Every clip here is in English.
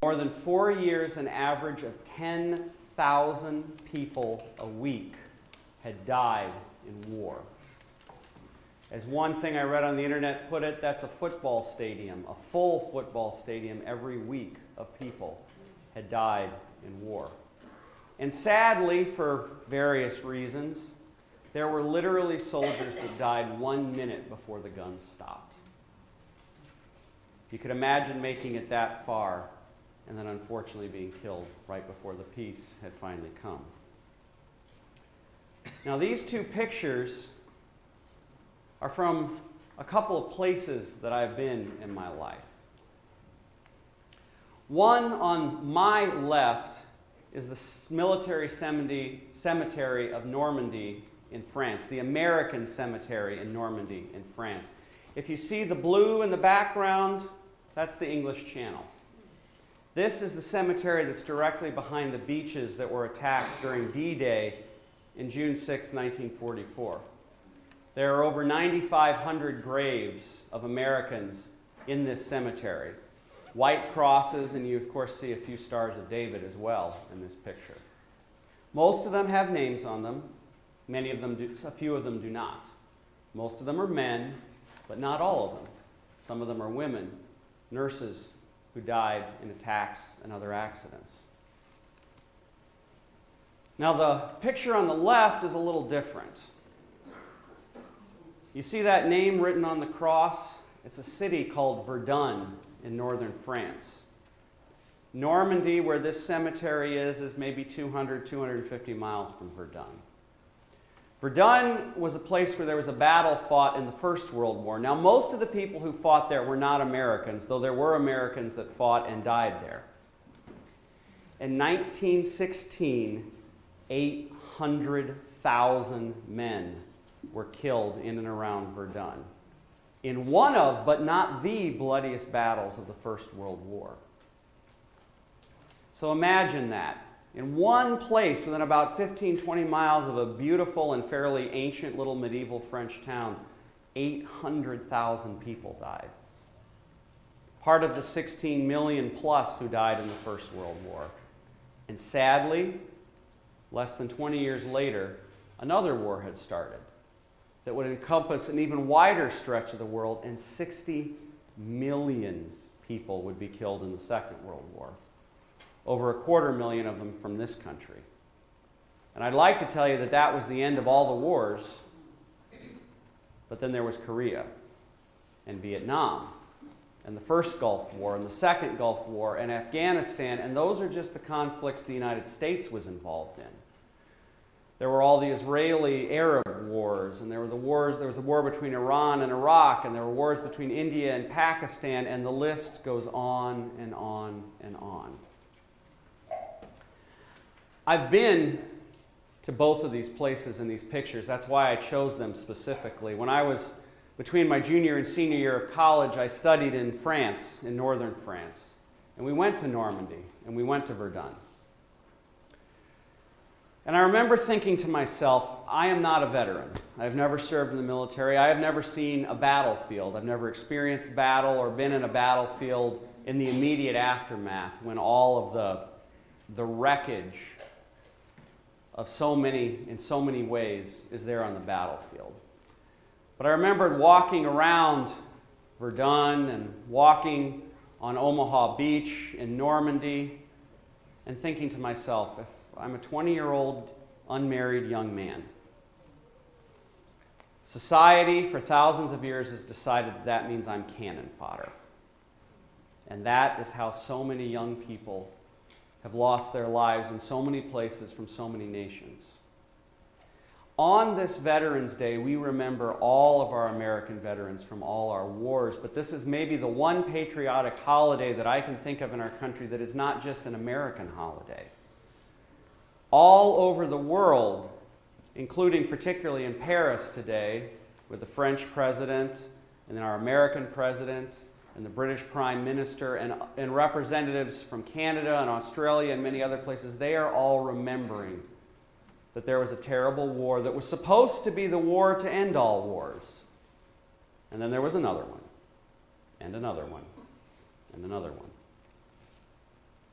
More than 4 years, an average of 10,000 people a week had died in war. As one thing I read on the internet put it, that's a football stadium, a full football stadium every week of people had died in war. And sadly, for various reasons, there were literally soldiers that died 1 minute before the guns stopped. You could imagine making it that far and then unfortunately being killed right before the peace had finally come. Now, these two pictures are from a couple of places that I've been in my life. One on my left is the military cemetery of Normandy in France, the American cemetery in Normandy in France. If you see the blue in the background, that's the English Channel. This is the cemetery that's directly behind the beaches that were attacked during D-Day in June 6, 1944. There are over 9,500 graves of Americans in this cemetery. White crosses, and you of course see a few stars of David as well in this picture. Most of them have names on them. Many of them do, a few of them do not. Most of them are men, but not all of them. Some of them are women, nurses who died in attacks and other accidents. Now the picture on the left is a little different. You see that name written on the cross? It's a city called Verdun in northern France. Normandy, where this cemetery is maybe 200, 250 miles from Verdun. Verdun was a place where there was a battle fought in the First World War. Now, most of the people who fought there were not Americans, though there were Americans that fought and died there. In 1916, 800,000 men were killed in and around Verdun in one of, but not the, bloodiest battles of the First World War. So imagine that. In one place within about 15, 20 miles of a beautiful and fairly ancient little medieval French town, 800,000 people died. Part of the 16 million plus who died in the First World War. And sadly, less than 20 years later, another war had started that would encompass an even wider stretch of the world, and 60 million people would be killed in the Second World War. Over 250,000 of them from this country. And I'd like to tell you that that was the end of all the wars, but then there was Korea and Vietnam and the First Gulf War and the Second Gulf War and Afghanistan, and those are just the conflicts the United States was involved in. There were all the Israeli-Arab wars, and there was a war between Iran and Iraq, and there were wars between India and Pakistan, and the list goes on and on and on. I've been to both of these places in these pictures. That's why I chose them specifically. When I was between my junior and senior year of college, I studied in France, in northern France. And we went to Normandy, and we went to Verdun. And I remember thinking to myself, I am not a veteran. I've never served in the military. I have never seen a battlefield. I've never experienced battle or been in a battlefield in the immediate aftermath when all of the wreckage of in so many ways is there on the battlefield. But I remembered walking around Verdun and walking on Omaha Beach in Normandy and thinking to myself, if I'm a 20-year-old unmarried young man, society for thousands of years has decided that means I'm cannon fodder. And that is how so many young people have lost their lives in so many places from so many nations. On this Veterans Day, we remember all of our American veterans from all our wars, but this is maybe the one patriotic holiday that I can think of in our country that is not just an American holiday. All over the world, including particularly in Paris today, with the French president and then our American president and the British Prime Minister and representatives from Canada and Australia and many other places, they are all remembering that there was a terrible war that was supposed to be the war to end all wars. And then there was another one, and another one, and another one.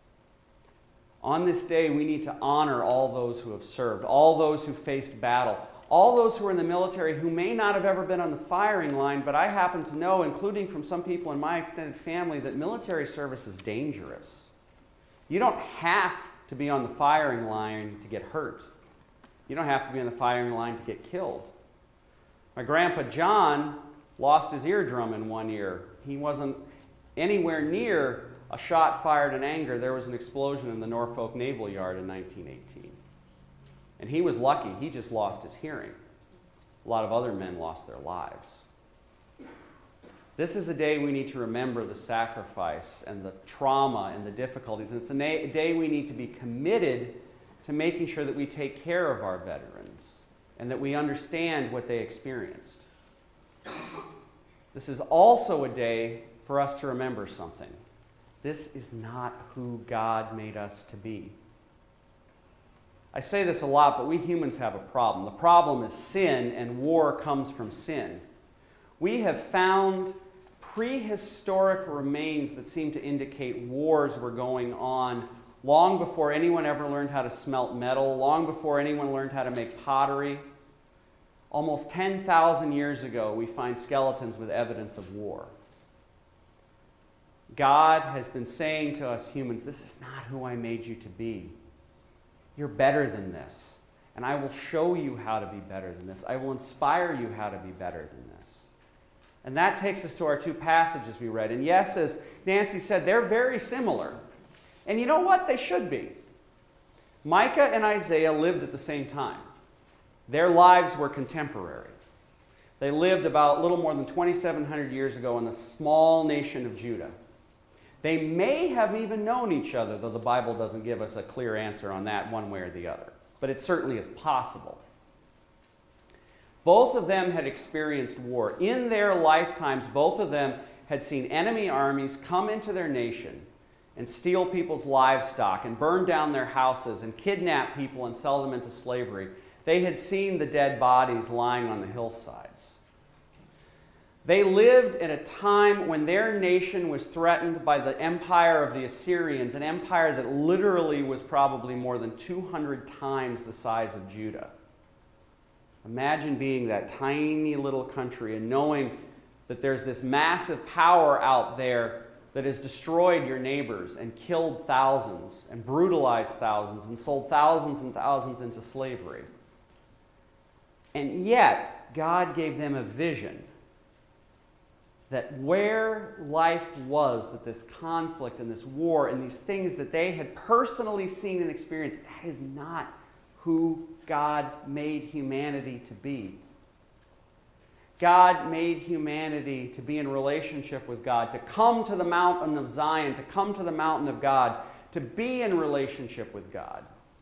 On this day, we need to honor all those who have served, all those who faced battle, all those who are in the military who may not have ever been on the firing line, but I happen to know, including from some people in my extended family, that military service is dangerous. You don't have to be on the firing line to get hurt. You don't have to be on the firing line to get killed. My grandpa John lost his eardrum in one ear. He wasn't anywhere near a shot fired in anger. There was an explosion in the Norfolk Naval Yard in 1918. And he was lucky. He just lost his hearing. A lot of other men lost their lives. This is a day we need to remember the sacrifice and the trauma and the difficulties. And it's a day we need to be committed to making sure that we take care of our veterans and that we understand what they experienced. This is also a day for us to remember something. This is not who God made us to be. I say this a lot, but we humans have a problem. The problem is sin, and war comes from sin. We have found prehistoric remains that seem to indicate wars were going on long before anyone ever learned how to smelt metal, long before anyone learned how to make pottery. Almost 10,000 years ago, we find skeletons with evidence of war. God has been saying to us humans, this is not who I made you to be. You're better than this. And I will show you how to be better than this. I will inspire you how to be better than this. And that takes us to our two passages we read. And yes, as Nancy said, they're very similar. And you know what? They should be. Micah and Isaiah lived at the same time. Their lives were contemporary. They lived about a little more than 2,700 years ago in the small nation of Judah. They may have even known each other, though the Bible doesn't give us a clear answer on that one way or the other. But it certainly is possible. Both of them had experienced war. In their lifetimes, both of them had seen enemy armies come into their nation and steal people's livestock and burn down their houses and kidnap people and sell them into slavery. They had seen the dead bodies lying on the hillsides. They lived in a time when their nation was threatened by the empire of the Assyrians, an empire that literally was probably more than 200 times the size of Judah. Imagine being that tiny little country and knowing that there's this massive power out there that has destroyed your neighbors and killed thousands and brutalized thousands and sold thousands and thousands into slavery. And yet, God gave them a vision that where life was, that this conflict and this war and these things that they had personally seen and experienced, that is not who God made humanity to be. God made humanity to be in relationship with God, to come to the mountain of Zion, to come to the mountain of God, to be in relationship with God.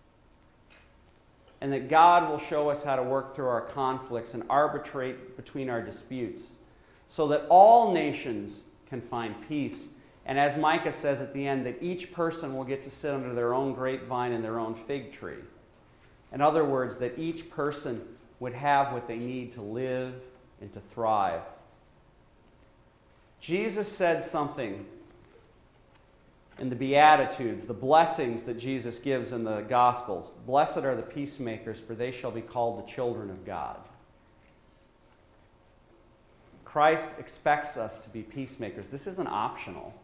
And that God will show us how to work through our conflicts and arbitrate between our disputes so that all nations can find peace. And as Micah says at the end, that each person will get to sit under their own grapevine and their own fig tree. In other words, that each person would have what they need to live and to thrive. Jesus said something in the Beatitudes, the blessings that Jesus gives in the Gospels. Blessed are the peacemakers, for they shall be called the children of God. Christ expects us to be peacemakers. This isn't optional.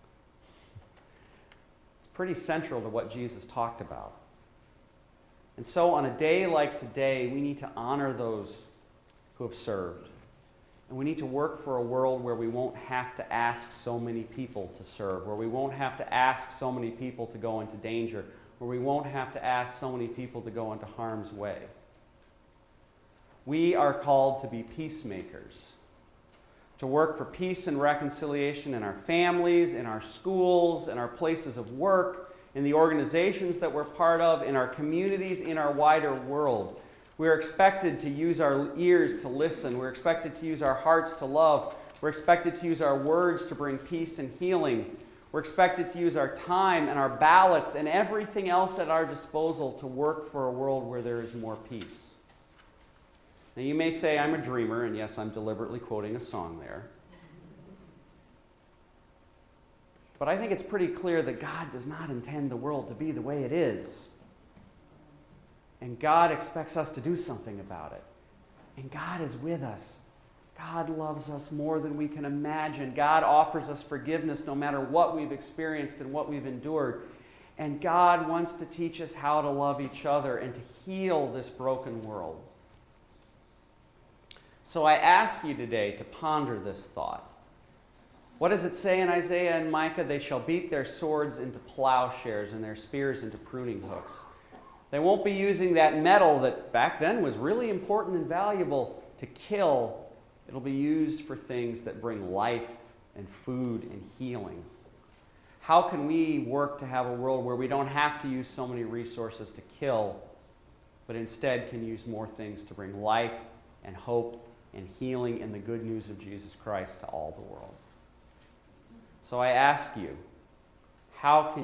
It's pretty central to what Jesus talked about. And so on a day like today, we need to honor those who have served. And we need to work for a world where we won't have to ask so many people to serve, where we won't have to ask so many people to go into danger, where we won't have to ask so many people to go into harm's way. We are called to be peacemakers, to work for peace and reconciliation in our families, in our schools, in our places of work, in the organizations that we're part of, in our communities, in our wider world. We're expected to use our ears to listen. We're expected to use our hearts to love. We're expected to use our words to bring peace and healing. We're expected to use our time and our ballots and everything else at our disposal to work for a world where there is more peace. Now you may say I'm a dreamer, and yes, I'm deliberately quoting a song there. But I think it's pretty clear that God does not intend the world to be the way it is. And God expects us to do something about it. And God is with us. God loves us more than we can imagine. God offers us forgiveness no matter what we've experienced and what we've endured. And God wants to teach us how to love each other and to heal this broken world. So I ask you today to ponder this thought. What does it say in Isaiah and Micah? They shall beat their swords into plowshares and their spears into pruning hooks. They won't be using that metal that back then was really important and valuable to kill. It'll be used for things that bring life and food and healing. How can we work to have a world where we don't have to use so many resources to kill, but instead can use more things to bring life and hope and healing and the good news of Jesus Christ to all the world? So I ask you, how can